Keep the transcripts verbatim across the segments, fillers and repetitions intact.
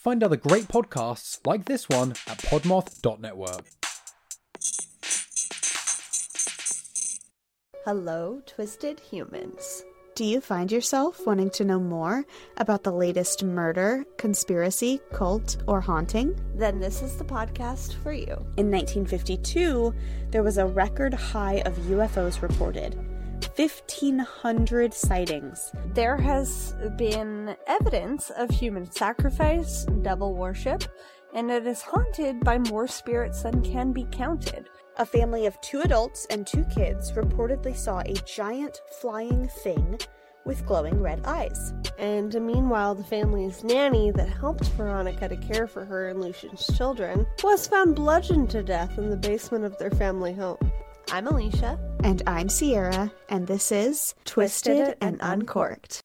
Find other great podcasts like this one at podmoth dot network. Hello, Twisted Humans. Do you find yourself wanting to know more about the latest murder, conspiracy, cult, or haunting? Then this is the podcast for you. In nineteen fifty-two, there was a record high of U F Os reported. fifteen hundred sightings. There has been evidence of human sacrifice, devil worship, and it is haunted by more spirits than can be counted. A family of two adults and two kids reportedly saw a giant flying thing with glowing red eyes. And meanwhile, the family's nanny that helped Veronica to care for her and Lucian's children was found bludgeoned to death in the basement of their family home. I'm Alicia. And I'm Sierra, and this is Twisted, Twisted and Uncorked.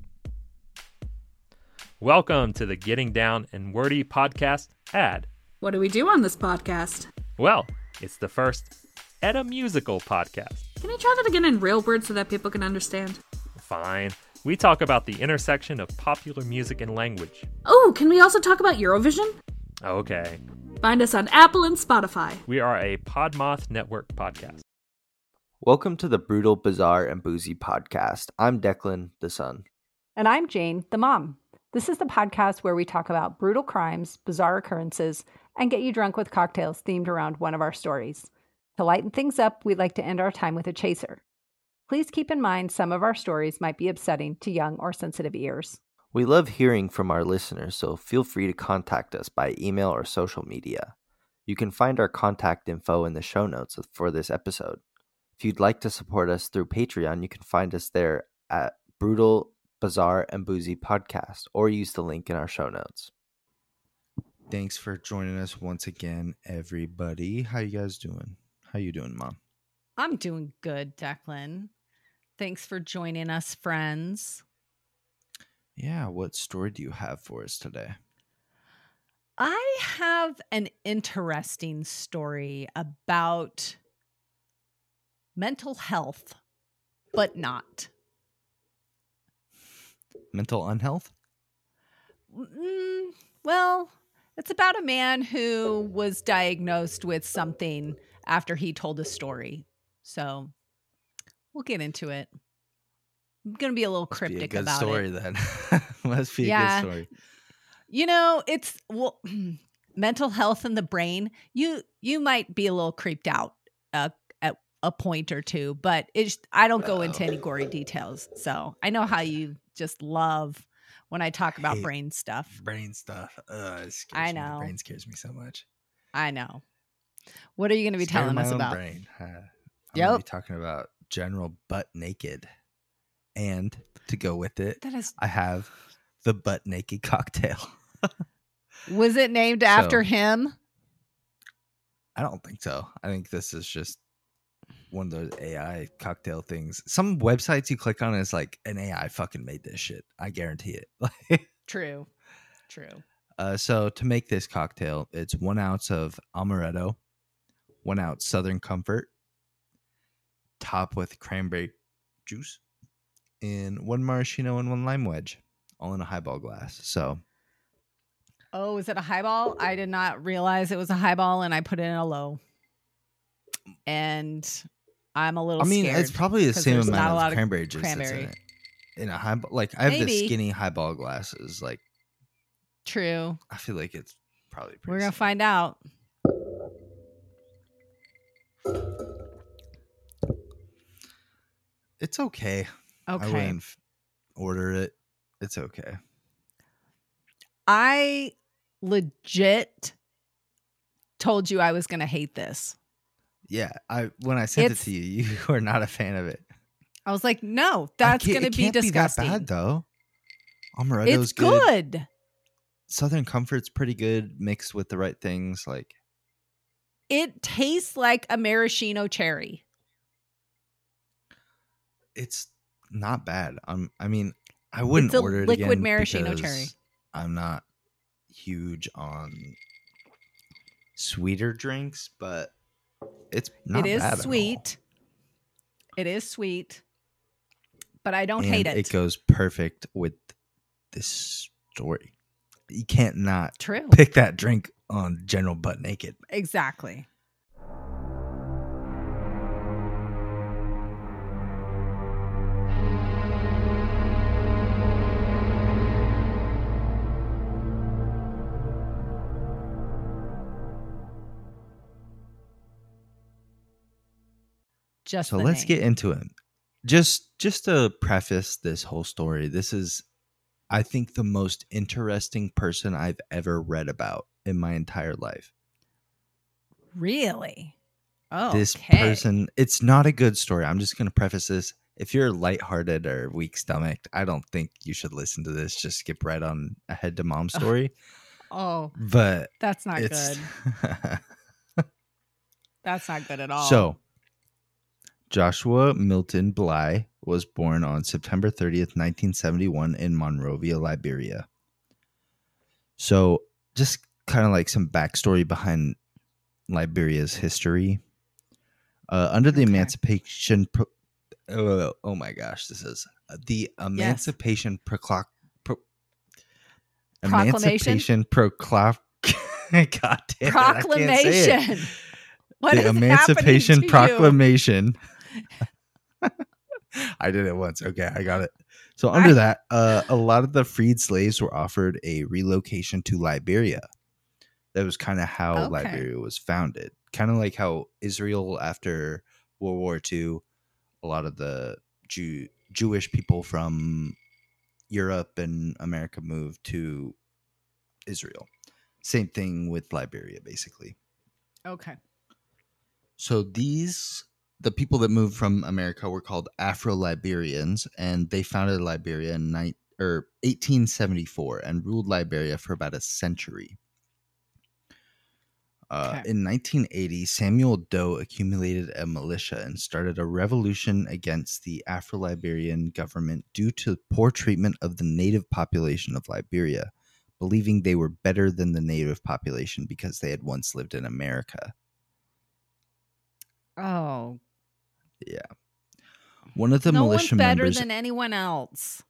Welcome to the Getting Down and Wordy podcast ad. What do we do on this podcast? Well, it's the first Edda musical podcast. Can you try that again in real words so that people can understand? Fine. We talk about the intersection of popular music and language. Oh, can we also talk about Eurovision? Okay. Find us on Apple and Spotify. We are a Podmoth Network podcast. Welcome to the Brutal, Bizarre, and Boozy podcast. I'm Declan, the son. And I'm Jane, the mom. This is the podcast where we talk about brutal crimes, bizarre occurrences, and get you drunk with cocktails themed around one of our stories. To lighten things up, we'd like to end our time with a chaser. Please keep in mind some of our stories might be upsetting to young or sensitive ears. We love hearing from our listeners, so feel free to contact us by email or social media. You can find our contact info in the show notes for this episode. If you'd like to support us through Patreon, you can find us there at Brutal, Bizarre, and Boozy Podcast, or use the link in our show notes. Thanks for joining us once again, everybody. How you guys doing? How you doing, Mom? I'm doing good, Declan. Thanks for joining us, friends. Yeah, what story do you have for us today? I have an interesting story about mental health, but not. Mental unhealth? Mm, well, it's about a man who was diagnosed with something after he told a story. So we'll get into it. I'm going to be a little Must cryptic be a good about story, it. Then. Must be Yeah. a good story. You know, it's well, mental health and the brain. You you might be a little creeped out uh, at a point or two, but it's I don't go into any gory details. So I know how you just love when I talk about Hate brain stuff. Brain stuff. Ugh, it scares I me. know. Brain scares me so much. I know. What are you going to be Scared of telling my us own about? Brain. Uh, I'm Yep. going to be talking about General Butt Naked. And to go with it, That is. I have the Butt Naked cocktail. Was it named after him? I don't think so. I think this is just one of those A I cocktail things. Some websites you click on is like an A I fucking made this shit. I guarantee it. True. True. uh, so to make this cocktail, it's one ounce of amaretto, one ounce Southern Comfort, top with cranberry juice, and one maraschino and one lime wedge, all in a highball glass. So Oh, is it a highball? I did not realize it was a highball, and I put it in a low. And I'm a little I mean, scared it's probably the 'cause same there's not a amount lot of of cranberry juice cranberry. that's in it. In a highball, like I have the Maybe. skinny highball glasses. Like True. I feel like it's probably pretty We're going to similar. find out. It's okay. I Okay. wouldn't f- order it. It's okay. I legit told you I was going to hate this. Yeah, I when I sent It's- it to you, you were not a fan of it. I was like, no, I that's can't- going to it be can't disgusting. Be that bad though. Amaretto's It's good. Southern Comfort's pretty good mixed with the right things. Like It tastes like a maraschino cherry. it's not bad. Um, I mean, I wouldn't It's a order it liquid again maraschino because cherry. I'm not huge on sweeter drinks, but it's not It is bad at all. sweet. It is sweet. But I don't And hate it. It goes perfect with this story. you can't not True. pick that drink on General Butt Naked. Exactly. Just So the let's name. get into it. Just just to preface this whole story, this is, I think, the most interesting person I've ever read about in my entire life. Really? Oh, This okay. person, it's not a good story. I'm just going to preface this. If you're lighthearted or weak stomached, I don't think you should listen to this. Just skip right on ahead to Mom's story. Oh, But that's not it's good. That's not good at all. So, Joshua Milton Bly was born on September thirtieth, nineteen seventy-one in Monrovia, Liberia. So, just kind of like some backstory behind Liberia's history. Uh, under the Okay. Emancipation... Pro- oh, oh my gosh, this is... Uh, the Emancipation Procla- Pro- Proclamation? Emancipation Procla- God damn it, I can't say it. Proclamation. What The is Emancipation happening to Proclamation. I did it once. Okay, I got it. So under I- that, uh, a lot of the freed slaves were offered a relocation to Liberia. That was kind of how Okay. Liberia was founded. Kind of like how Israel after World War Two, a lot of the Jew- Jewish people from Europe and America moved to Israel. Same thing with Liberia, basically. you? Okay. So these, the people that moved from America were called Afro-Liberians, and they founded Liberia in ni- or eighteen seventy-four and ruled Liberia for about a century. Uh, Okay. In nineteen eighty, Samuel Doe accumulated a militia and started a revolution against the Afro-Liberian government due to poor treatment of the native population of Liberia, believing they were better than the native population because they had once lived in America. Oh, Yeah. One of the no militia one's better members than anyone else.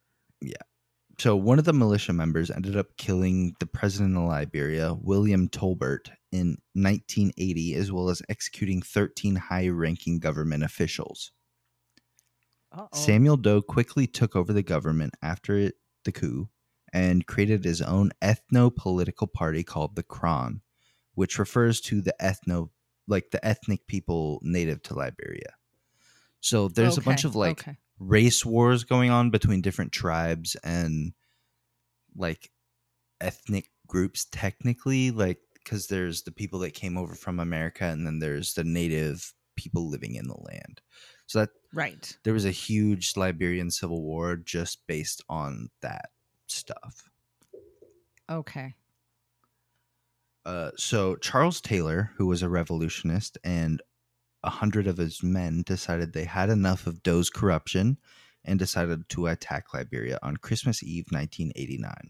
So one of the militia members ended up killing the president of Liberia, William Tolbert, in nineteen eighty, as well as executing thirteen high-ranking government officials. Uh-oh. Samuel Doe quickly took over the government after it, the coup and created his own ethno-political party called the Kron, which refers to the ethno, like the ethnic people native to Liberia. So there's a bunch Okay, of like okay. race wars going on between different tribes and like ethnic groups technically, like because there's the people that came over from America and then there's the native people living in the land. So that Right. there was a huge Liberian civil war just based on that stuff. Okay. Uh, so Charles Taylor, who was a revolutionist, and a hundred of his men decided they had enough of Doe's corruption and decided to attack Liberia on Christmas Eve, nineteen eighty-nine.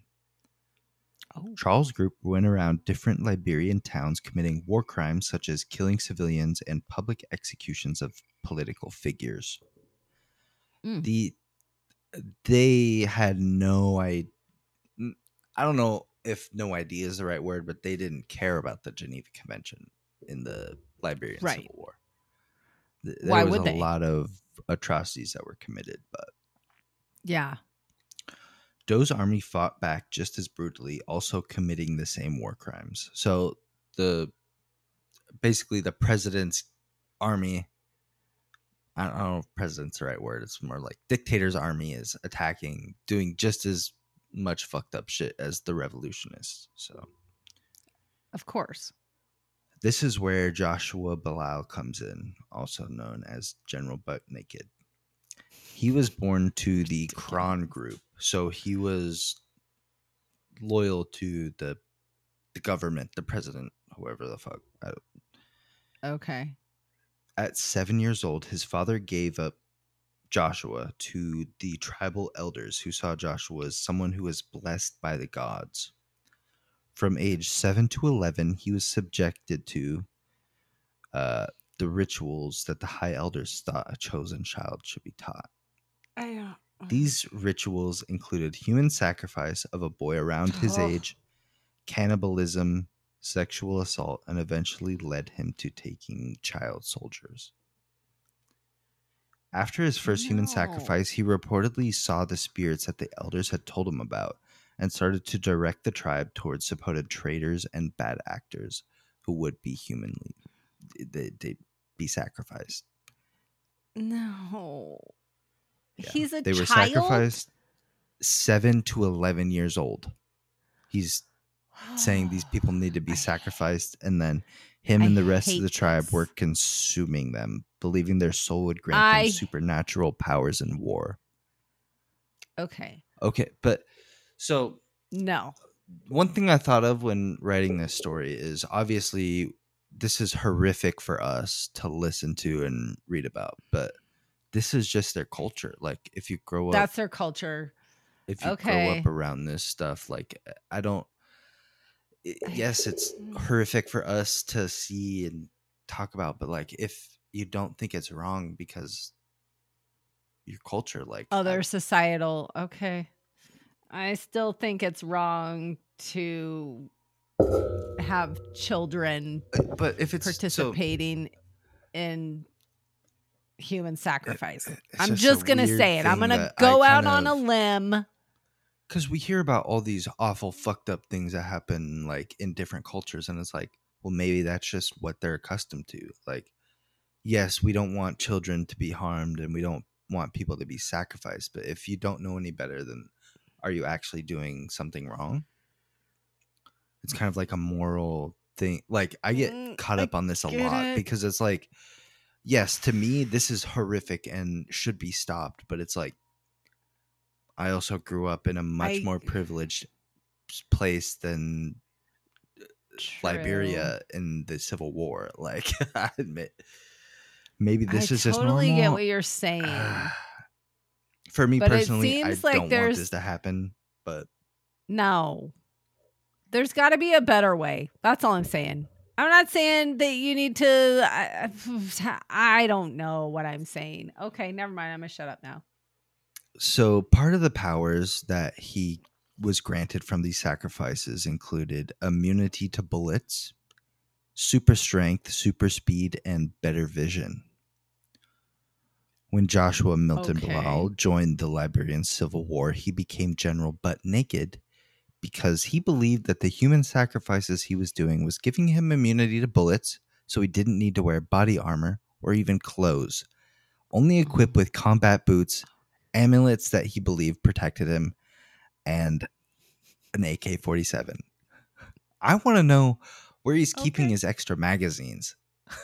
Oh. Charles' group went around different Liberian towns committing war crimes such as killing civilians and public executions of political figures. Mm. The they had no idea. I don't know if no idea is the right word, but they didn't care about the Geneva Convention in the Liberian Right. Civil War. Th- There Why was would a they? lot of atrocities that were committed, but Yeah. Doe's army fought back just as brutally, also committing the same war crimes. So the basically the president's army, I don't know if president's the right word, it's more like dictator's army is attacking, doing just as much fucked up shit as the revolutionists. So Of course. this is where Joshua Bilal comes in, also known as General Butt Naked. He was born to the Kron group, so he was loyal to the the government, the president, whoever the fuck. I- Okay. At seven years old, his father gave up Joshua to the tribal elders who saw Joshua as someone who was blessed by the gods. From age seven to eleven, he was subjected to uh, the rituals that the high elders thought a chosen child should be taught. I, uh, These rituals included human sacrifice of a boy around his Oh. age, cannibalism, sexual assault, and eventually led him to taking child soldiers. After his first human No. sacrifice, he reportedly saw the spirits that the elders had told him about and started to direct the tribe towards supposed traitors and bad actors who would be humanly they, they'd be sacrificed. No. Yeah. He's a they were child? sacrificed seven to eleven years old. He's saying these people need to be I- sacrificed, and then him I and the rest of hate the tribe this. were consuming them, believing their soul would grant I- them supernatural powers in war. Okay. Okay, but so No. one thing I thought of when writing this story is obviously this is horrific for us to listen to and read about, but this is just their culture. Like if you grow up, That's their culture. if you grow okay. up around this stuff, like I don't. It, yes, it's horrific for us to see and talk about, but like if you don't think it's wrong because your culture, like Other I- societal. Okay. I still think it's wrong to have children but if it's so- participating in human sacrifice. it's I'm just just a going to weird say it. I'm thing going to that go I out kind on a of- limb. because we hear about all these awful fucked up things that happen like in different cultures, and it's like, well, maybe that's just what they're accustomed to. Like, yes, we don't want children to be harmed and we don't want people to be sacrificed, but if you don't know any better, then are you actually doing something wrong? It's kind of like a moral thing. Like I get Mm, caught I up on this a get lot it. because it's like, yes, to me this is horrific and should be stopped, but it's like I also grew up in a much I- more privileged s- place than Liberia in the Civil War. Like I admit, maybe this I is just totally normal. get what you're saying. For me But it personally, I seems like don't want there's- this to happen. But No. There's got to be a better way. That's all I'm saying. I'm not saying that you need to. I, I don't know what I'm saying. Okay, never mind. I'm going to shut up now. so part of the powers that he was granted from these sacrifices included immunity to bullets, super strength, super speed, and better vision. When Joshua Milton Okay. Bilal joined the Liberian Civil War, he became general butt naked because he believed that the human sacrifices he was doing was giving him immunity to bullets, so he didn't need to wear body armor or even clothes, only equipped with combat boots, amulets that he believed protected him, and an A K forty-seven. I want to know where he's keeping Okay. his extra magazines.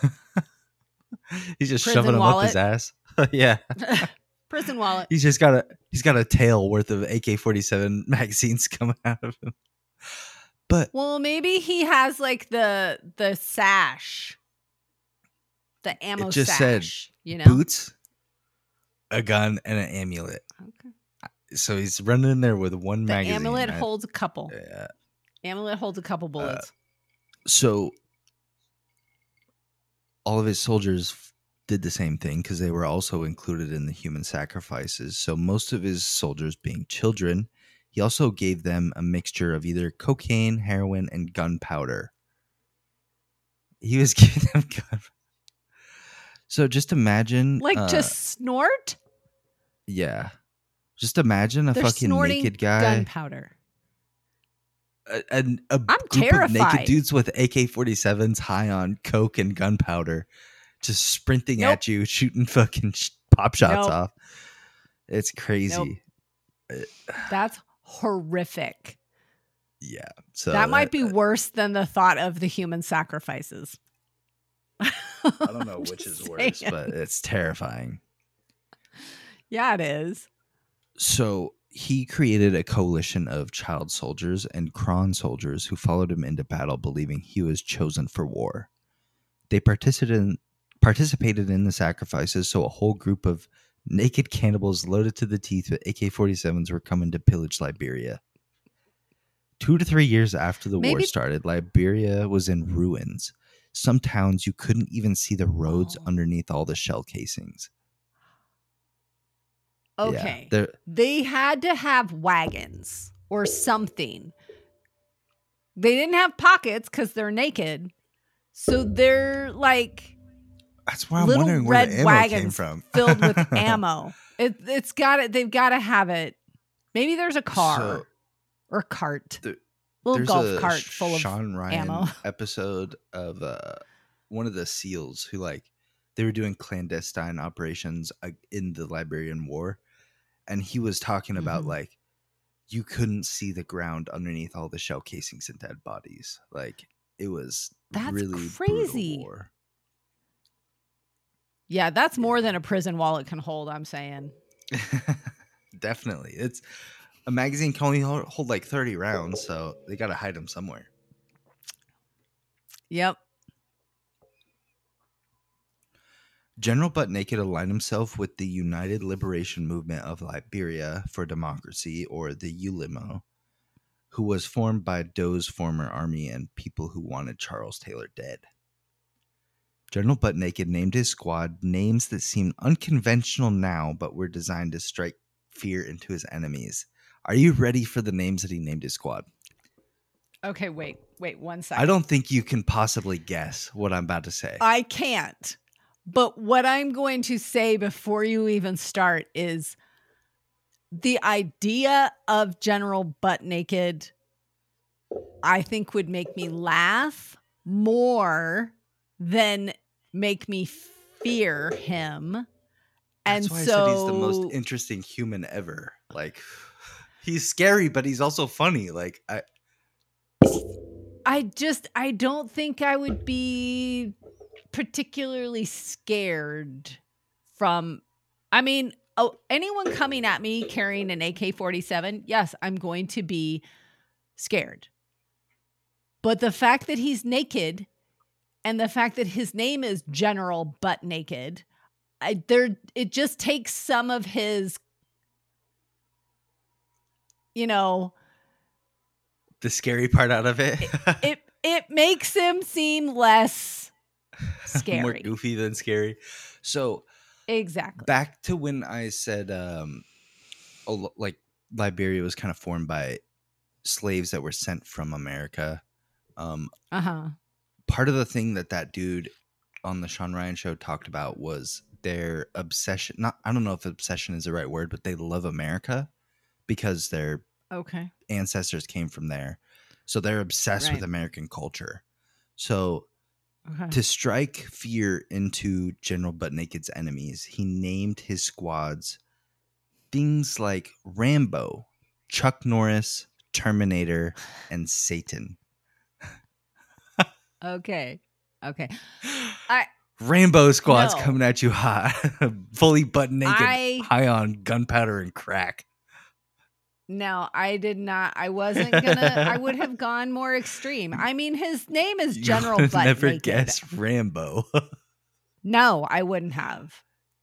He's just Prison shoving them up his wallet. ass. Yeah. Prison wallet. He's just got a he's got a tail worth of A K forty-seven magazines coming out of him. But Well, maybe he has like the the sash, the ammo it just sash. said you know, boots, a gun, and an amulet. Okay. So he's running in there with one The magazine. amulet I- holds a couple. Yeah. Amulet holds a couple bullets. So all of his soldiers f- did the same thing because they were also included in the human sacrifices. So most of his soldiers being children, he also gave them a mixture of either cocaine, heroin, and gunpowder. He was giving them gun. So just imagine, like uh, to snort. yeah, just imagine a They're fucking snorting naked guy, gunpowder. a, a, a I'm group of naked terrified. dudes with A K forty-sevens high on coke and gunpowder, just sprinting Nope. at you, shooting fucking sh- pop shots Nope. off. It's crazy. That's horrific. Yeah. So that might be uh, worse than the thought of the human sacrifices. I don't know which is worse, but it's terrifying. Yeah, it is. So he created a coalition of child soldiers and Kron soldiers who followed him into battle, believing he was chosen for war. They participated in, participated in the sacrifices, so a whole group of naked cannibals loaded to the teeth with A K forty-sevens were coming to pillage Liberia. Two to three years after the war Maybe- started, Liberia was in ruins. Some towns you couldn't even see the roads Oh. underneath all the shell casings. Okay. Yeah, they had to have wagons or something. They didn't have pockets because they're naked. So they're like that's why I'm little wondering where red the ammo wagons came from. filled with ammo. It, it's got it. They've got to have it. Maybe there's a car So, or cart. the- little There's golf a cart full of Sean Ryan ammo. episode of uh, one of the SEALs who like they were doing clandestine operations uh, in the Liberian War, and he was talking about Mhm. like you couldn't see the ground underneath all the shell casings and dead bodies. Like it was That's really crazy. brutal war. Yeah, that's more than a prison wallet can hold, I'm saying. Definitely, it's a magazine can only hold, hold like thirty rounds, so they got to hide them somewhere. Yep. General Butt Naked aligned himself with the United Liberation Movement of Liberia for Democracy, or the U L I M O, who was formed by Doe's former army and people who wanted Charles Taylor dead. General Butt Naked named his squad names that seemed unconventional now, but were designed to strike fear into his enemies. Are you ready for the names that he named his squad? Okay, wait, wait one second. I don't think you can possibly guess what I'm about to say. I can't. But what I'm going to say before you even start is the idea of General Butt Naked, I think, would make me laugh more than make me fear him. And That's why so I said he's the most interesting human ever. Like, he's scary, but he's also funny. Like, I, I just, I don't think I would be particularly scared from, I mean, oh, anyone coming at me carrying an A K forty-seven, yes, I'm going to be scared. But the fact that he's naked and the fact that his name is General Butt Naked, I, there, it just takes some of his, you know, the scary part out of it. it it makes him seem less scary. More goofy than scary. So exactly. Back to when I said um a lo- like Liberia was kind of formed by slaves that were sent from America. Um Uh-huh. Part of the thing that that dude on the Sean Ryan show talked about was their obsession. Not I don't know if obsession is the right word, but they love America because their Okay. ancestors came from there. So they're obsessed Right. with American culture. So Okay. to strike fear into General Butt Naked's enemies, he named his squads things like Rambo, Chuck Norris, Terminator, and Satan. Okay. Okay. I Rainbow squads No. coming at you hot, fully butt naked, I- high on gunpowder and crack. no, I did not. I wasn't gonna. I would have gone more extreme. I mean, his name is You General would Butt never Naked. guess Rambo. No, I wouldn't have.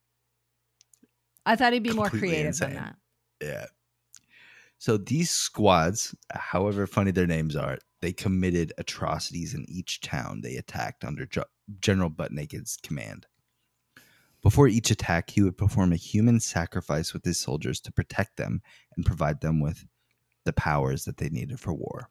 I thought he'd be more Completely creative insane. than that. Yeah. So these squads, however funny their names are, they committed atrocities in each town they attacked under Ge- General Butt Naked's command. Before each attack, he would perform a human sacrifice with his soldiers to protect them and provide them with the powers that they needed for war.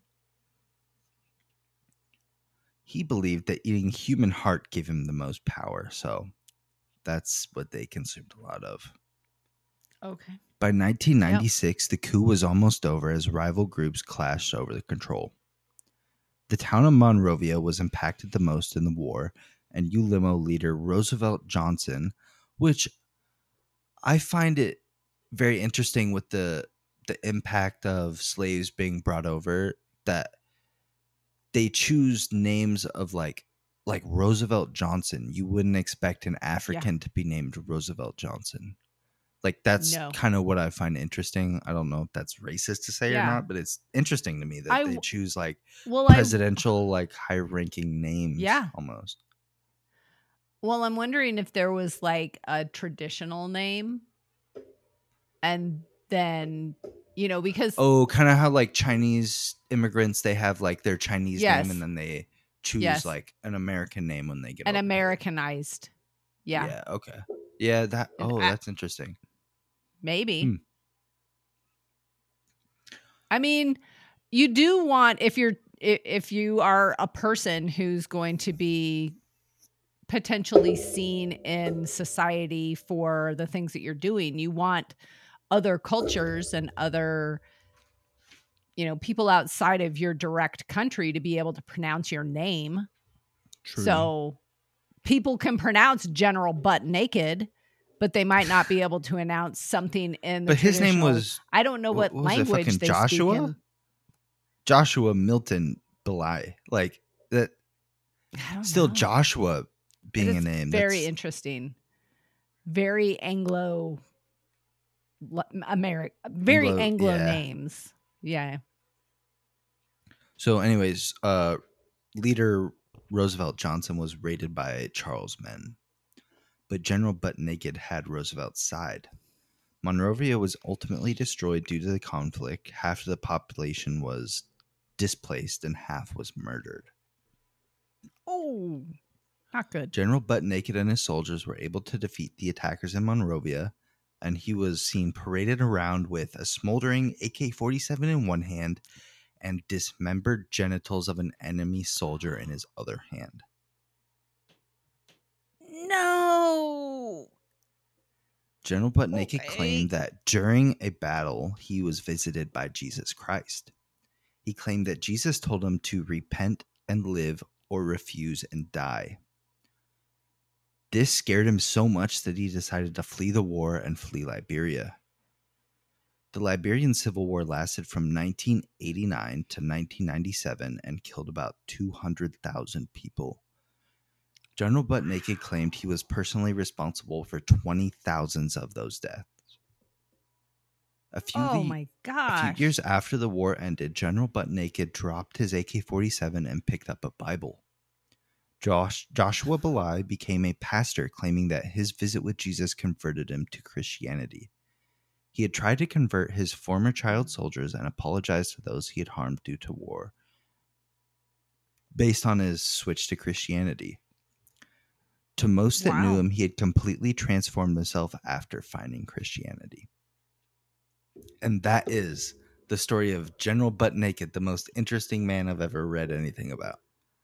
He believed that eating human heart gave him the most power, so that's what they consumed a lot of. Okay. By nineteen ninety-six, the coup was almost over as rival groups clashed over the control. The town of Monrovia was impacted the most in the war, and U L I M O leader Roosevelt Johnson, which I find it very interesting with the the impact of slaves being brought over, that they choose names of like like Roosevelt Johnson. You wouldn't expect an African to be named Roosevelt Johnson. Like, that's No. kind of what I find interesting. I don't know if that's racist to say Yeah. or not, but it's interesting to me that I they w- choose like Well, I presidential, like high ranking names. Yeah. Almost. Well, I'm wondering if there was like a traditional name, and then you know because Oh, kind of how like Chinese immigrants, they have like their Chinese Yes. name and then they choose Yes. like an American name when they get an over here. Americanized. Yeah. Yeah. Okay. Yeah. That. And Oh, I- that's interesting. Maybe. Hmm. I mean, you do want, if you're i- if you are a person who's going to be potentially seen in society for the things that you're doing, you want other cultures and other, you know, people outside of your direct country to be able to pronounce your name. True. So people can pronounce General Butt Naked, but they might not be able to announce something in the But his name traditional- was- I don't know what, what was it, language fucking they Joshua? speak in. Joshua Milton Belay. Like that. I don't Still know. Joshua being It a is name. Very That's- interesting. Very Anglo American. Very Anglo- Anglo yeah. names. Yeah. So, anyways, uh, leader Roosevelt Johnson was raided by Charles men, but General Butt Naked had Roosevelt's side. Monrovia was ultimately destroyed due to the conflict. Half of the population was displaced and half was murdered. Oh, not good. General Butt Naked and his soldiers were able to defeat the attackers in Monrovia, and he was seen paraded around with a smoldering A K forty-seven in one hand and dismembered genitals of an enemy soldier in his other hand. No. General Butt Naked Okay. claimed that during a battle, he was visited by Jesus Christ. He claimed that Jesus told him to repent and live or refuse and die. This scared him so much that he decided to flee the war and flee Liberia. The Liberian Civil War lasted from nineteen eighty-nine to nineteen ninety-seven and killed about two hundred thousand people. General Butt Naked claimed he was personally responsible for twenty thousands of those deaths. A few, Oh the- my a gosh. few years after the war ended, General Butt Naked dropped his A K forty-seven and picked up a Bible. Josh, Joshua Belay became a pastor, claiming that his visit with Jesus converted him to Christianity. He had tried to convert his former child soldiers and apologized to those he had harmed due to war, based on his switch to Christianity. To most that knew Wow. him, he had completely transformed himself after finding Christianity. And that is the story of General Butt Naked, the most interesting man I've ever read anything about.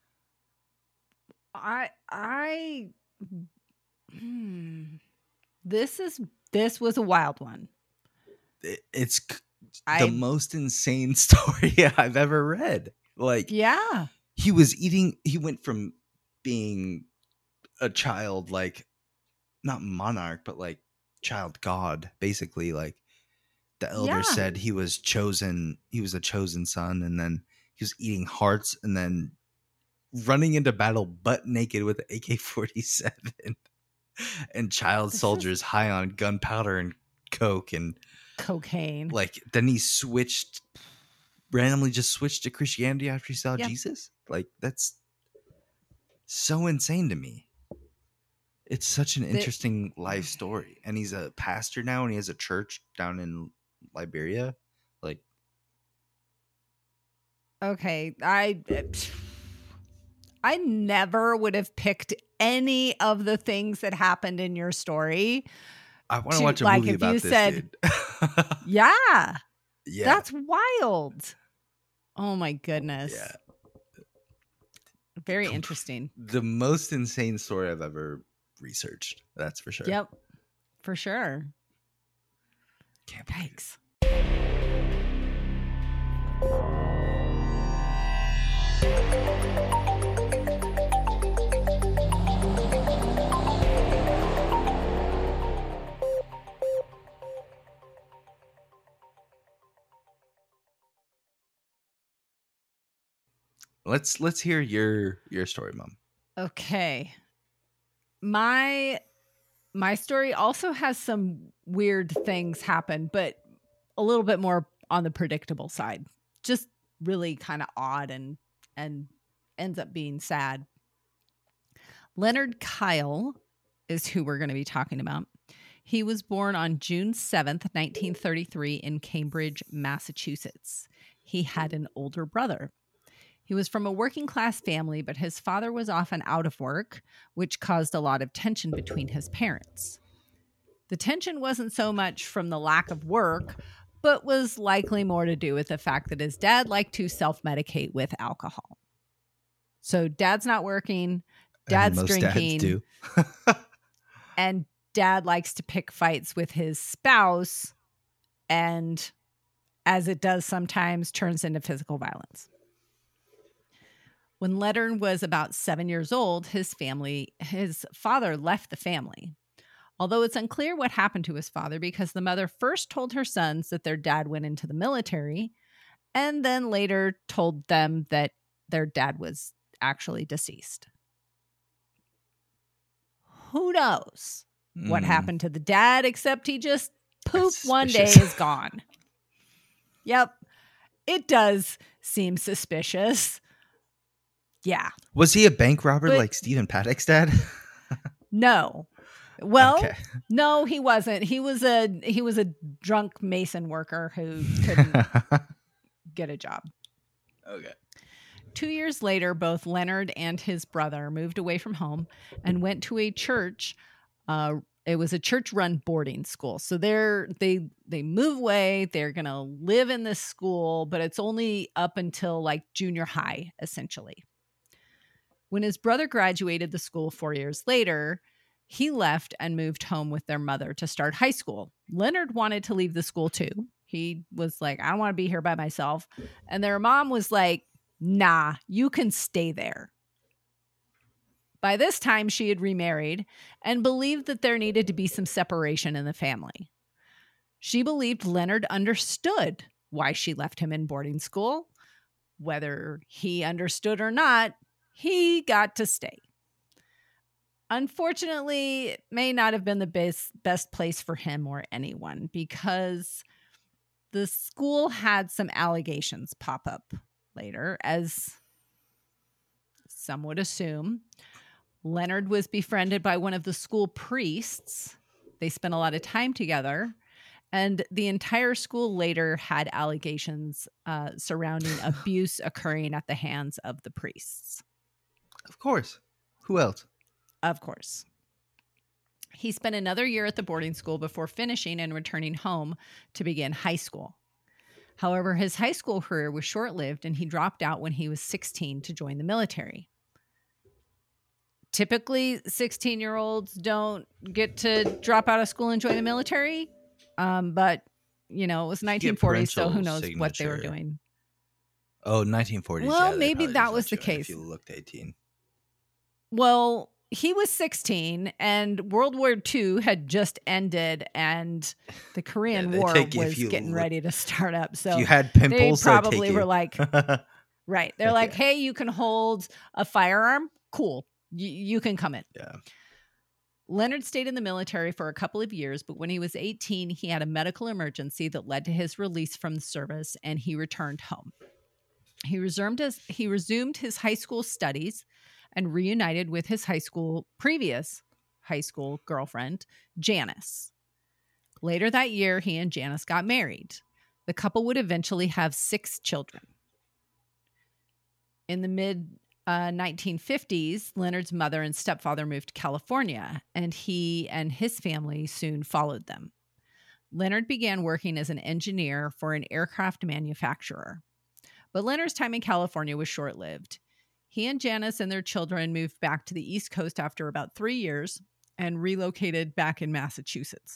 I I hmm. This is this was a wild one. It- It's c- I the most insane story I've ever read. Like, yeah. he was eating, he went from being a child, like, not monarch, but like child god, basically. Like, the elder Yeah. said he was chosen, he was a chosen son, and then he was eating hearts and then running into battle butt naked with an A K forty-seven and child This is- soldiers high on gunpowder and coke, and Cocaine. like then he switched randomly just switched to Christianity after he saw Yeah. Jesus. Like, that's so insane to me. It's such an The- interesting life story. And he's a pastor now and he has a church down in Liberia. Like, Okay, I I never would have picked any of the things that happened in your story. I want to To- watch a like, movie if about you this said- dude. Yeah, yeah. that's wild. Oh my goodness. Yeah. Very Com- interesting. The most insane story I've ever researched. That's for sure. Yep, for sure. Can't believe it. Yikes. Let's let's hear your your story, Mom. Okay. My my story also has some weird things happen, but a little bit more on the predictable side. Just really kind of odd and and ends up being sad. Leonard Kyle is who we're going to be talking about. He was born on June seventh, nineteen thirty-three in Cambridge, Massachusetts. He had an older brother. He was from a working class family, but his father was often out of work, which caused a lot of tension between his parents. The tension wasn't so much from the lack of work, but was likely more to do with the fact that his dad liked to self-medicate with alcohol. So dad's not working, dad's And most drinking, dads do. and dad likes to pick fights with his spouse, and as it does sometimes, turns into physical violence. When Leonard was about seven years old, his family, his father left the family. Although it's unclear what happened to his father because the mother first told her sons that their dad went into the military and then later told them that their dad was actually deceased. Who knows what Mm. happened to the dad, except he just poof That's one day suspicious. is gone. Yep. It does seem suspicious. Yeah. Was he a bank robber But- like Stephen Paddock's dad? No. Well, Okay. no, he wasn't. He was a he was a drunk mason worker who couldn't get a job. Okay. Two years later, both Leonard and his brother moved away from home and went to a church. Uh, it was a church-run boarding school. So they're they they move away. They're gonna live in this school, but it's only up until like junior high, essentially. When his brother graduated the school four years later, he left and moved home with their mother to start high school. Leonard wanted to leave the school too. He was like, I don't want to be here by myself. And their mom was like, nah, you can stay there. By this time, she had remarried and believed that there needed to be some separation in the family. She believed Leonard understood why she left him in boarding school. Whether he understood or not, he got to stay. Unfortunately, it may not have been the best, best place for him or anyone because the school had some allegations pop up later, as some would assume. Leonard was befriended by one of the school priests. They spent a lot of time together, and the entire school later had allegations uh, surrounding abuse occurring at the hands of the priests. Of course. Who else? Of course. He spent another year at the boarding school before finishing and returning home to begin high school. However, his high school career was short-lived and he dropped out when he was sixteen to join the military. Typically, sixteen-year-olds don't get to drop out of school and join the military, um, but, you know, it was nineteen forty, so who knows what they were signature. doing. Oh, nineteen forties. Well, yeah, they maybe probably that just was let the you in case. If you looked eighteen. Well, he was sixteen and World War Two had just ended and the Korean they War take you if was you getting look- ready to start up. So If you had they pimples, they'd take probably were you. like, right. They're like, hey, you can hold a firearm. Cool. Y- you can come in. Yeah. Leonard stayed in the military for a couple of years, but when he was eighteen, he had a medical emergency that led to his release from the service and he returned home. He resumed his, he resumed his high school studies and reunited with his high school previous high school girlfriend, Janice. Later that year, he and Janice got married. The couple would eventually have six children. In the mid uh, nineteen fifties, Leonard's mother and stepfather moved to California, and he and his family soon followed them. Leonard began working as an engineer for an aircraft manufacturer. But Leonard's time in California was short-lived. He and Janice and their children moved back to the East Coast after about three years and relocated back in Massachusetts.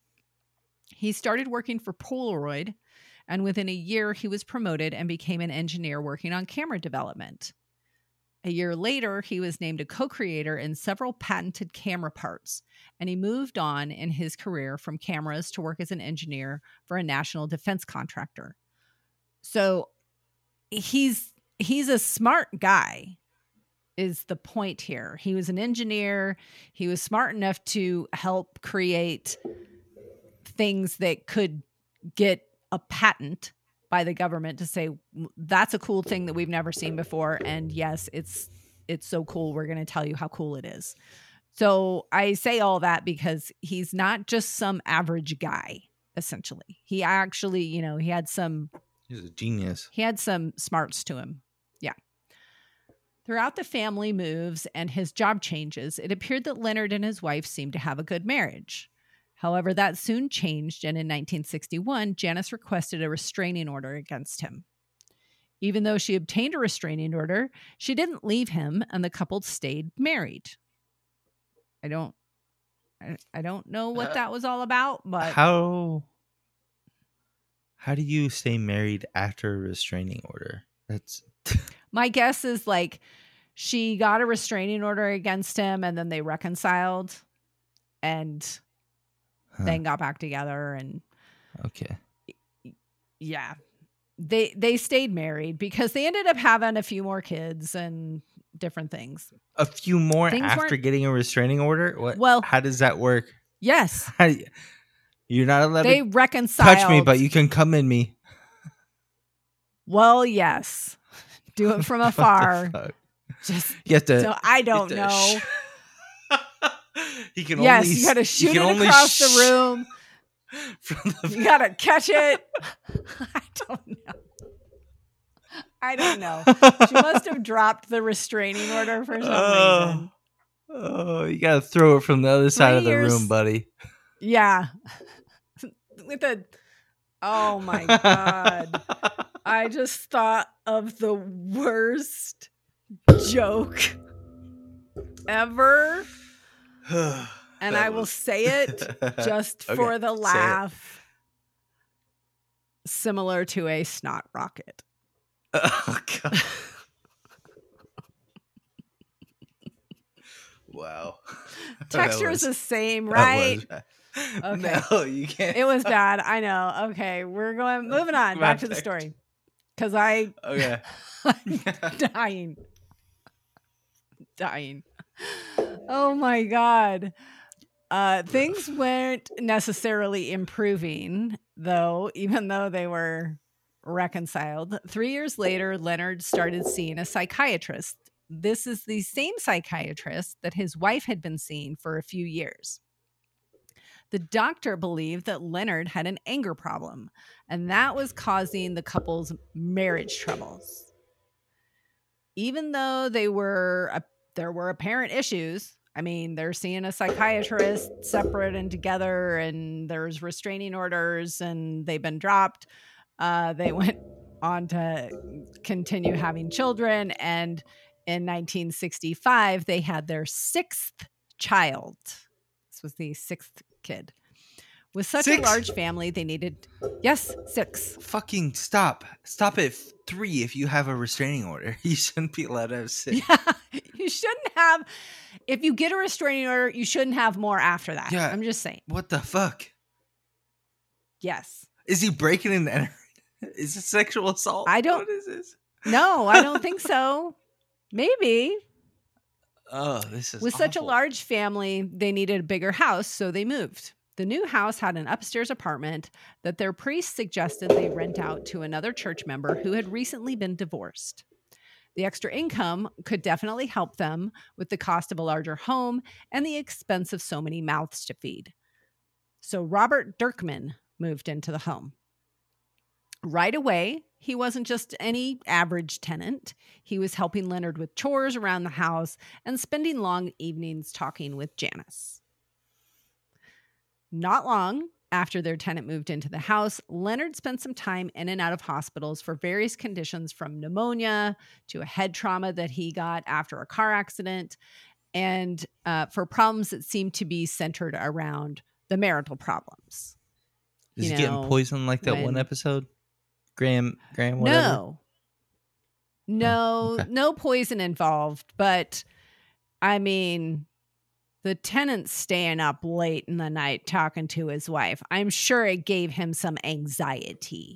He started working for Polaroid, and within a year, he was promoted and became an engineer working on camera development. A year later, he was named a co-creator in several patented camera parts, and he moved on in his career from cameras to work as an engineer for a national defense contractor. So he's he's a smart guy, is the point here. He was an engineer. He was smart enough to help create things that could get a patent by the government to say, that's a cool thing that we've never seen before. And yes, it's it's so cool. We're going to tell you how cool it is. So I say all that because he's not just some average guy, essentially. He actually, you know, he had some He's a genius. he had some smarts to him. Yeah. Throughout the family moves and his job changes, it appeared that Leonard and his wife seemed to have a good marriage. However, that soon changed, and in nineteen sixty-one, Janice requested a restraining order against him. Even though she obtained a restraining order, she didn't leave him, and the couple stayed married. I don't, I, I don't know what that was all about, but How how do you stay married after a restraining order? That's my guess is like she got a restraining order against him, and then they reconciled, and Huh. then got back together, and okay. yeah, they they stayed married because they ended up having a few more kids and different things. A few more Things after weren't- getting a restraining order? What? Well- how does that work? Yes, How do you- you're not allowed they to reconciled. touch me, but you can come in me. Well, yes, do it from What the afar. fuck? Just You have to. so I you don't have to know. sh- he can Yes, only. you got to you shoot can it only across sh- the room. From the You got to catch it. I don't know. I don't know. She must have dropped the restraining order for some oh, reason. oh, you got to throw it from the other side of the years- room, buddy. Yeah. With a oh my god. I just thought of the worst joke ever. And That I will was- say it just Okay, for the say it. laugh. Similar to a snot rocket. Oh, God. Wow. Texture That is the was- same, that right? was bad. Okay. No, you can't. It was bad. I know. Okay, we're going moving on back to the story. Cause I Okay. I'm dying. Dying. Oh my god. Uh things weren't necessarily improving though, even though they were reconciled. Three years later, Leonard started seeing a psychiatrist. This is the same psychiatrist that his wife had been seeing for a few years. The doctor believed that Leonard had an anger problem, and that was causing the couple's marriage troubles. Even though they were uh, there were apparent issues. I mean, they're seeing a psychiatrist separate and together, and there's restraining orders, and they've been dropped. Uh, they went on to continue having children, and in nineteen sixty-five, they had their sixth child. This was the sixth kid. With such Six? a large family, they needed, yes, six. Fucking stop. Stop at three if you have a restraining order. You shouldn't be allowed to have six. Yeah, you shouldn't have, if you get a restraining order, you shouldn't have more after that. Yeah. I'm just saying. What the fuck? Yes. Is he breaking and entering? Is it sexual assault? I don't- What is this? No, I don't think so. Maybe. Oh, this is With such a awful. large family, they needed a bigger house, so they moved. The new house had an upstairs apartment that their priest suggested they rent out to another church member who had recently been divorced. The extra income could definitely help them with the cost of a larger home and the expense of so many mouths to feed. So Robert Dirkman moved into the home. Right away, he wasn't just any average tenant. He was helping Leonard with chores around the house and spending long evenings talking with Janice. Not long after their tenant moved into the house, Leonard spent some time in and out of hospitals for various conditions, from pneumonia to a head trauma that he got after a car accident, and uh, for problems that seemed to be centered around the marital problems. Is you he know, getting poisoned like that one when- episode? Graham, Graham, whatever? No. No, okay. no poison involved, but I mean, the tenant's staying up late in the night talking to his wife. I'm sure it gave him some anxiety.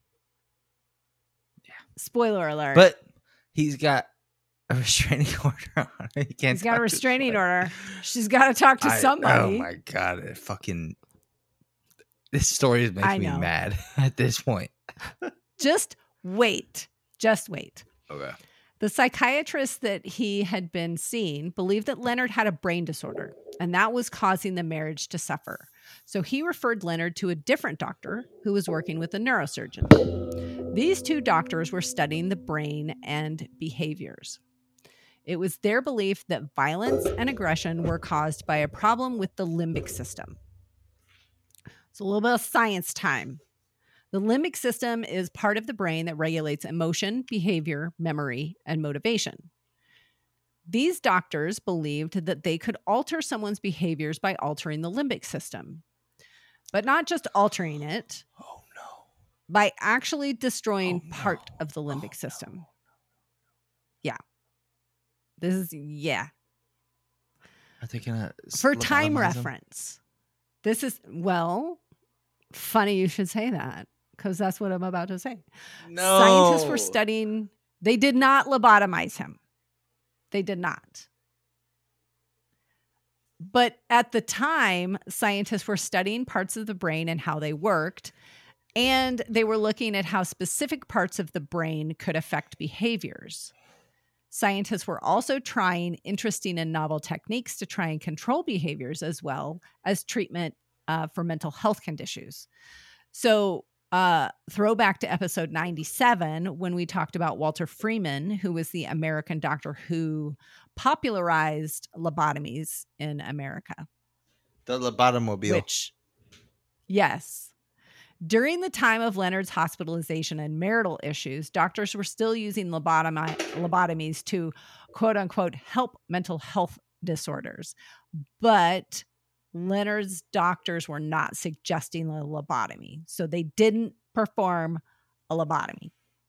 Yeah. Spoiler alert. But he's got a restraining order on him. He can't he's got talk a to his restraining wife. order. She's got to talk to I- somebody. Oh my god! It fucking this story is I making me know. mad at this point. Just wait. Just wait. Okay. The psychiatrist that he had been seeing believed that Leonard had a brain disorder, and that was causing the marriage to suffer. So he referred Leonard to a different doctor who was working with a neurosurgeon. These two doctors were studying the brain and behaviors. It was their belief that violence and aggression were caused by a problem with the limbic system. So a little bit of science time. The limbic system is part of the brain that regulates emotion, behavior, memory, and motivation. These doctors believed that they could alter someone's behaviors by altering the limbic system, but not just altering it. Oh no! By actually destroying Oh, no. part of the limbic Oh, system. no. Yeah. This is, yeah. Are they gonna For time lobotomize them? reference, this is, well, funny you should say that because that's what I'm about to say. No. Scientists were studying, they did not lobotomize him. They did not. But at the time, scientists were studying parts of the brain and how they worked. And they were looking at how specific parts of the brain could affect behaviors. Scientists were also trying interesting and novel techniques to try and control behaviors as well as treatment uh, for mental health conditions. So uh, throwback to episode ninety-seven, when we talked about Walter Freeman, who was the American doctor who popularized lobotomies in America. The lobotomobile. Which, yes. During the time of Leonard's hospitalization and marital issues, doctors were still using lobotomy, lobotomies to, quote unquote, help mental health disorders. But Leonard's doctors were not suggesting a lobotomy. So they didn't perform a lobotomy.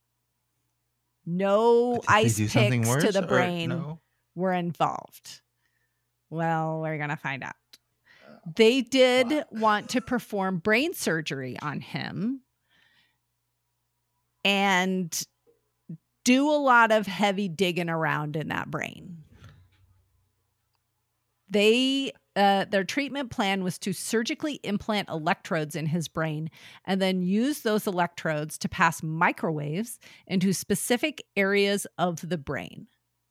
No Did they ice do something picks to worse, the or brain no? were involved. Well, we're going to find out. They did Fuck. want to perform brain surgery on him and do a lot of heavy digging around in that brain. They uh, their treatment plan was to surgically implant electrodes in his brain and then use those electrodes to pass microwaves into specific areas of the brain.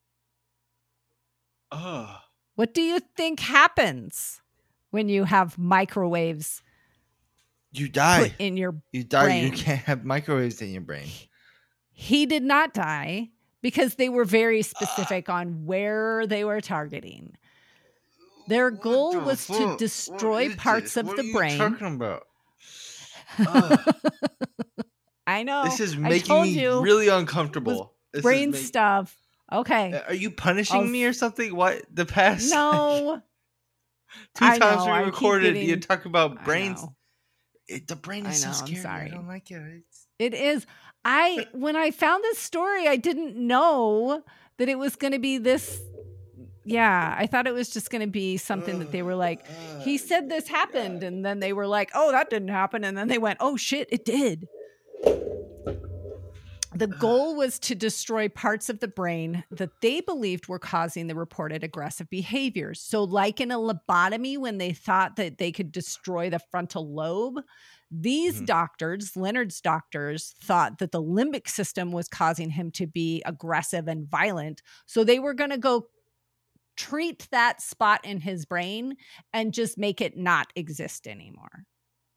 Oh. What do you think happens when you have microwaves You die. put in your You die. brain? You can't have microwaves in your brain. He did not die because they were very specific on where they were targeting. Their What goal the was to fuck? destroy What is parts this? of What the are you brain. talking about? Ugh. I know. This is I making told me you really uncomfortable. This is brain make- stuff. Okay. Are you punishing I'll- me or something? What the past No. two I times know, I we keep recorded, you getting- talk about I brains. know. It, the brain I is know, so I'm scary. sorry. I don't like it. It's, It is. I when I found this story, I didn't know that it was going to be this. Yeah, I thought it was just going to be something that they were like, he said this happened, and then they were like, oh, that didn't happen, and then they went, oh shit, it did. The goal was to destroy parts of the brain that they believed were causing the reported aggressive behaviors. So like in a lobotomy, when they thought that they could destroy the frontal lobe, these Mhm. doctors, Leonard's doctors, thought that the limbic system was causing him to be aggressive and violent. So they were going to go treat that spot in his brain and just make it not exist anymore.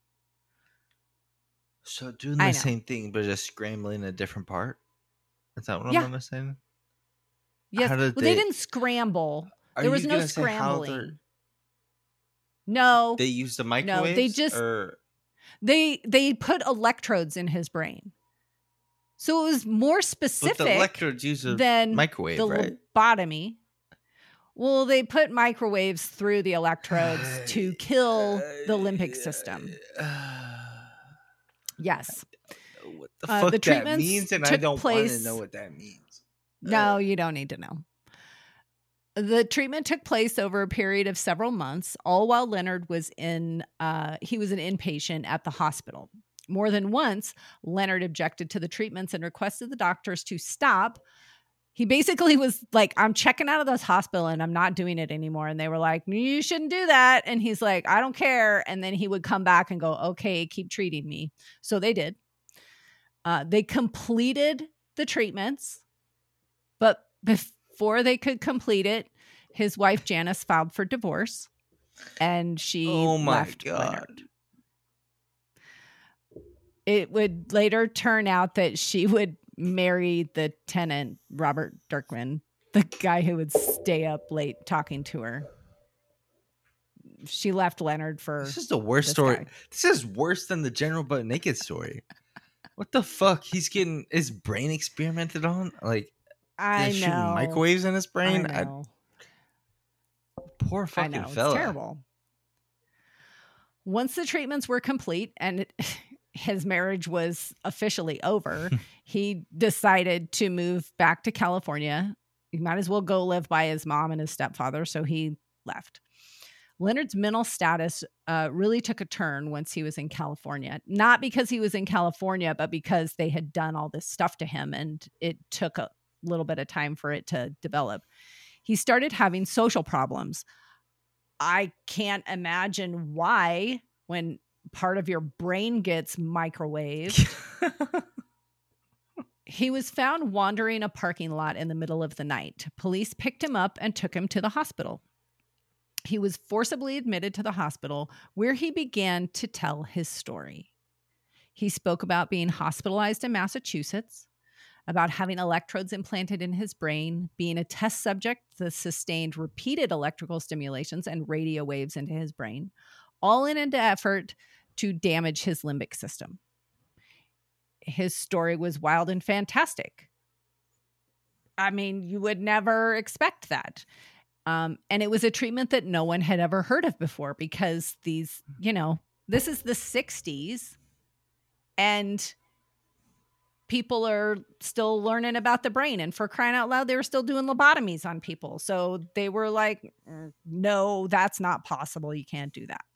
so doing I the know. same thing, but just scrambling a different part. Is that what Yeah. I'm understanding? Yes. How Well, did they, they- didn't scramble. Are There was you no gonna say how they're- scrambling. No. They used the No, microwaves. they just- Or They they put electrodes in his brain. So it was more but specific the electrodes use a than microwave, the right? lobotomy. Well, they put microwaves through the electrodes to kill the limbic system. Yes. What the Uh, fuck the that treatments means, and I took don't want to place- know what that means. No, you don't need to know. The treatment took place over a period of several months, all while Leonard was in, uh, he was an inpatient at the hospital. More than once, Leonard objected to the treatments and requested the doctors to stop. He basically was like, I'm checking out of this hospital and I'm not doing it anymore. And they were like, you shouldn't do that. And he's like, I don't care. And then he would come back and go, okay, keep treating me. So they did. Uh, they completed the treatments, but before they could complete it, his wife Janice filed for divorce, and she Oh my left God. Leonard. It would later turn out that she would marry the tenant, Robert Dirkman, the guy who would stay up late talking to her. she left Leonard for. This is the worst this story. guy. This is worse than the General Butt Naked story. What the fuck? He's getting his brain experimented on? Like, I they're shooting know. microwaves in his brain? I know. I, poor I fucking know. fella. It's terrible. Once the treatments were complete and it, his marriage was officially over, he decided to move back to California. He might as well go live by his mom and his stepfather, so he left. Leonard's mental status uh, really took a turn once he was in California. Not because he was in California, but because they had done all this stuff to him, and it took a little bit of time for it to develop. He started having social problems. I can't imagine why when part of your brain gets microwaved. He was found wandering a parking lot in the middle of the night. Police picked him up and took him to the hospital. He was forcibly admitted to the hospital, where he began to tell his story. He spoke about being hospitalized in Massachusetts, about having electrodes implanted in his brain, being a test subject that sustained repeated electrical stimulations and radio waves into his brain, all in an effort to damage his limbic system. His story was wild and fantastic. I mean, you would never expect that. Um, and it was a treatment that no one had ever heard of before because these, you know, this is the sixties and people are still learning about the brain. And for crying out loud, they were still doing lobotomies on people. So they were like, no, that's not possible. You can't do that.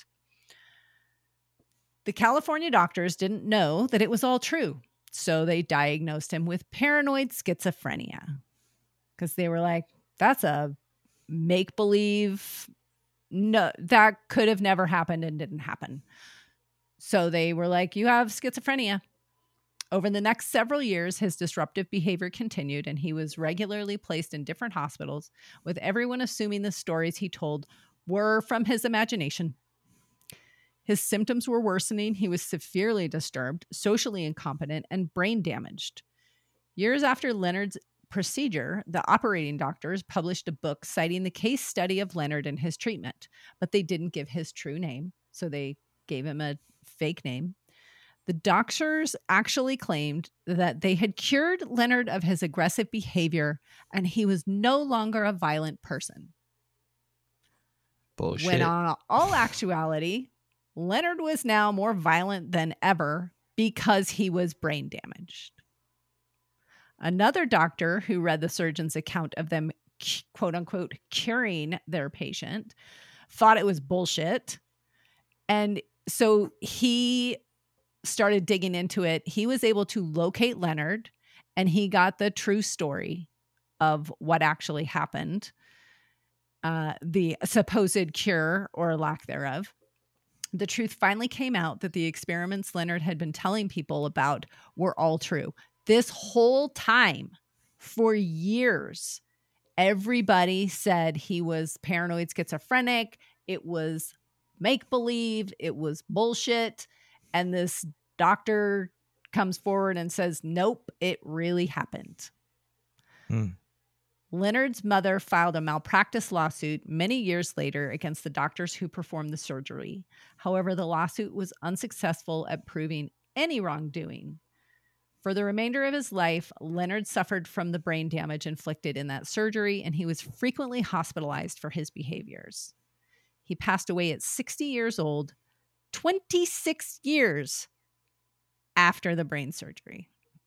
The California doctors didn't know that it was all true. So they diagnosed him with paranoid schizophrenia because they were like, that's a make-believe. No, that could have never happened and didn't happen. So they were like, you have schizophrenia. Over the next several years, his disruptive behavior continued, and he was regularly placed in different hospitals, with everyone assuming the stories he told were from his imagination. His symptoms were worsening. He was severely disturbed, socially incompetent, and brain damaged. Years after Leonard's procedure, the operating doctors published a book citing the case study of Leonard and his treatment, but they didn't give his true name, so they gave him a fake name. The doctors actually claimed that they had cured Leonard of his aggressive behavior and he was no longer a violent person. Bullshit. When on all actuality, Leonard was now more violent than ever because he was brain damaged. Another doctor who read the surgeon's account of them, quote unquote, curing their patient thought it was bullshit. And so he started digging into it. He was able to locate Leonard and he got the true story of what actually happened, uh, the supposed cure or lack thereof. The truth finally came out that the experiments Leonard had been telling people about were all true. This whole time, for years, everybody said he was paranoid schizophrenic. It was make-believe. It was bullshit. And this doctor comes forward and says, nope, it really happened. Hmm. Leonard's mother filed a malpractice lawsuit many years later against the doctors who performed the surgery. However, the lawsuit was unsuccessful at proving any wrongdoing. For the remainder of his life, Leonard suffered from the brain damage inflicted in that surgery, and he was frequently hospitalized for his behaviors. He passed away at sixty years old, twenty-six years after the brain surgery.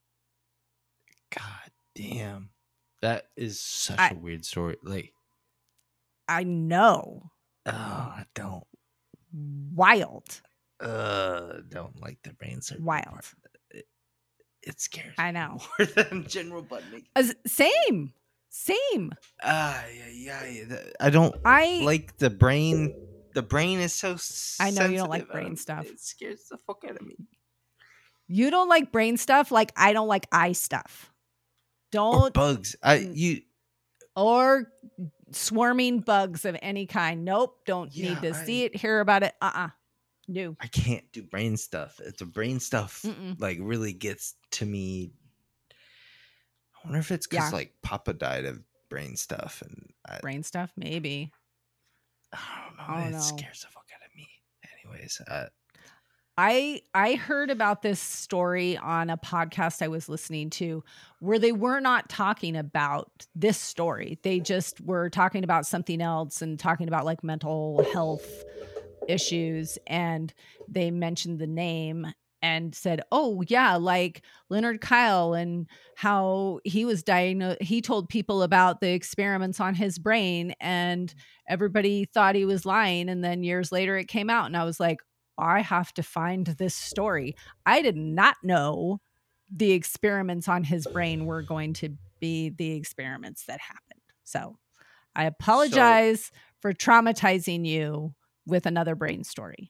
God damn. That is such I- a weird story. Like, I know. oh, I don't. Wild. Uh, don't like the brain surgery. Wild. part. It, it scares I me know. more than General Butt Naked. As, same. Same. Ah, yeah, yeah, yeah. I don't I like the brain. The brain is so. I know you don't sensitive. like I brain don't- stuff. It scares the fuck out of me. You don't like brain stuff like I don't like eye stuff. Or Don't bugs. I you. or swarming bugs of any kind. Nope. Don't Yeah, need to I- see it, hear about it. Uh-uh. No. I can't do brain stuff. It's the brain stuff Mm-mm. like really gets to me. I wonder if it's because Yeah. like Papa died of brain stuff, and I, Brain stuff, maybe. I don't know. I don't it know. scares the fuck out of me. Anyways, uh, I I heard about this story on a podcast I was listening to where they were not talking about this story. They just were talking about something else and talking about like mental health issues, and they mentioned the name and said, "Oh yeah, like Leonard Kyle and how he was diagnosed. He told people about the experiments on his brain and everybody thought he was lying, and then years later it came out." And I was like, I have to find this story. I did not know the experiments on his brain were going to be the experiments that happened. So I apologize so, for traumatizing you with another brain story.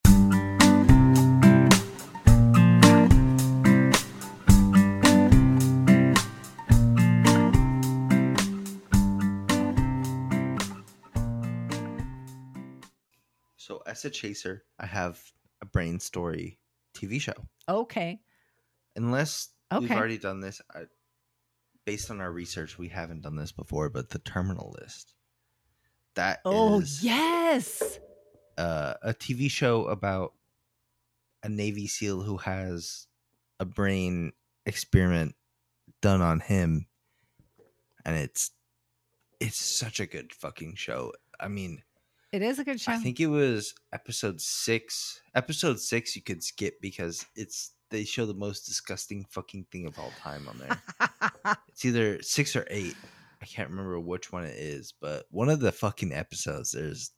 So as a chaser, I have a brain story T V show. Okay. Unless okay. we've already done this, I, based on our research, we haven't done this before, but The Terminal List. That oh, is yes. Uh, a T V show about a Navy SEAL who has a brain experiment done on him. And it's it's such a good fucking show. I mean... It is a good show. I think it was episode six. Episode six you could skip because it's they show the most disgusting fucking thing of all time on there. It's either six or eight. I can't remember which one it is, but one of the fucking episodes there's.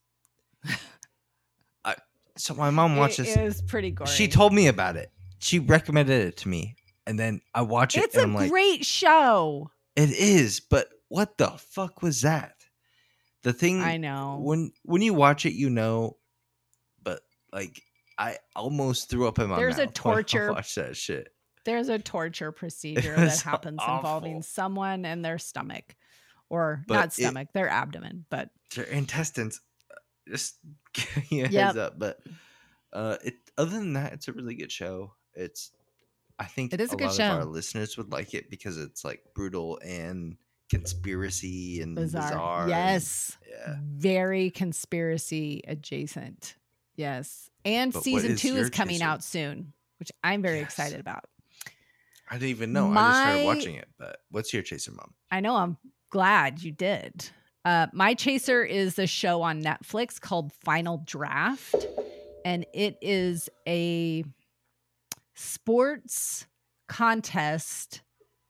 I, so my mom watched it this. It is pretty gory. She told me about it. She recommended it to me, and then I watch it. It's and a I'm like, great show. It is, but what the fuck was that? The thing I know when when you watch it, you know, but like I almost threw up in my There's mouth. a torture. When I watch that shit. There's a torture procedure that so happens awful. involving someone and their stomach, or But not stomach, it, their abdomen, but their intestines. Just give you a yep. heads up, but uh, it. Other than that, it's a really good show. It's. I think it is a, a good lot show. of our listeners would like it because it's like brutal and conspiracy and bizarre. bizarre yes. And, yeah. Very conspiracy adjacent. Yes. And but season two is coming chaser? out soon, which I'm very yes. excited about. I didn't even know. My, I just started watching it. But what's your chaser, Mom? I know. I'm glad you did. Uh, my chaser is a show on Netflix called Final Draft. And it is a sports contest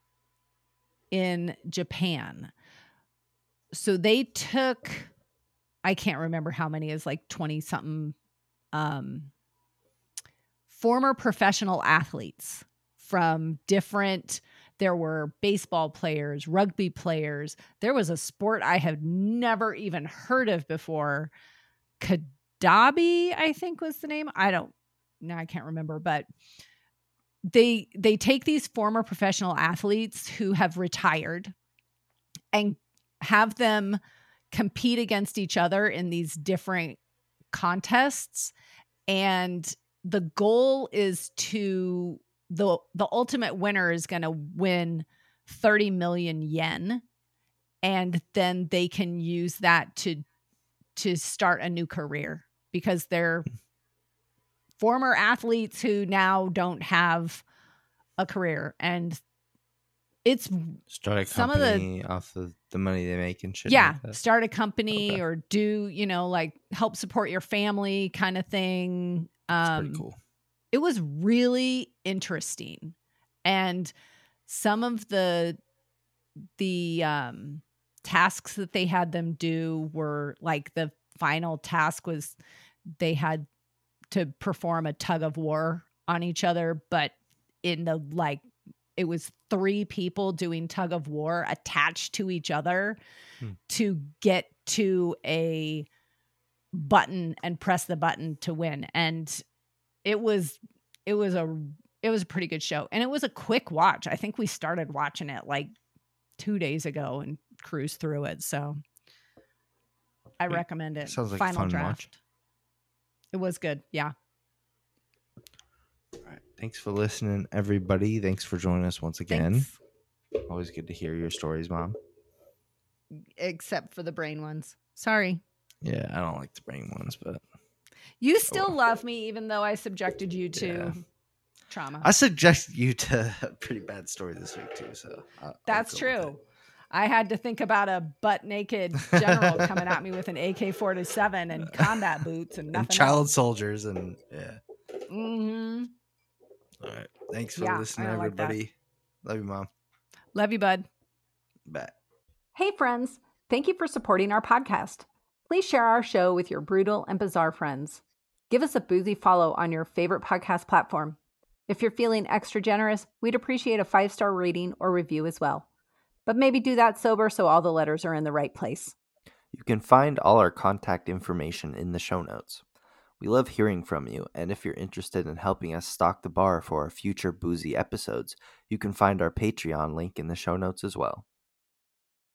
in Japan. So they took, I can't remember how many, is like twenty something um, former professional athletes from different, there were baseball players, rugby players. There was a sport I had never even heard of before. Kadabi, I think was the name. I don't, now I can't remember, but they they take these former professional athletes who have retired and have them compete against each other in these different contests, and the goal is to the the ultimate winner is going to win thirty million yen, and then they can use that to to start a new career because they're former athletes who now don't have a career, and it's start a some of company the, off of the money they make and shit. Yeah, like that. Start a company okay. or do, you know, like help support your family kind of thing. That's Um, pretty cool. It was really interesting, and some of the the um, tasks that they had them do were like the final task was they had to perform a tug of war on each other, but in the like it was three people doing tug of war attached to each other hmm. to get to a button and press the button to win. And it was it was a it was a pretty good show, and it was a quick watch. I think we started watching it like two days ago and cruised through it, so I Wait, recommend it. Sounds like Final a fun Draft. watch. It was good. Yeah. All right. Thanks for listening, everybody. Thanks for joining us once again. Thanks. Always good to hear your stories, Mom. Except for the brain ones. Sorry. Yeah, I don't like the brain ones, but You still well. love me, even though I subjected you to Yeah. trauma. I subjected you to a pretty bad story this week too. So I, That's true. I had to think about a butt naked general coming at me with an A K forty-seven and combat boots and nothing and child else. soldiers and yeah. Mm-hmm. All right. Thanks for Yeah, listening, I don't like that. everybody. Love you, Mom. Love you, bud. Bye. Hey, friends. Thank you for supporting our podcast. Please share our show with your brutal and bizarre friends. Give us a boozy follow on your favorite podcast platform. If you're feeling extra generous, we'd appreciate a five-star rating or review as well. But maybe do that sober so all the letters are in the right place. You can find all our contact information in the show notes. We love hearing from you, and if you're interested in helping us stock the bar for our future boozy episodes, you can find our Patreon link in the show notes as well.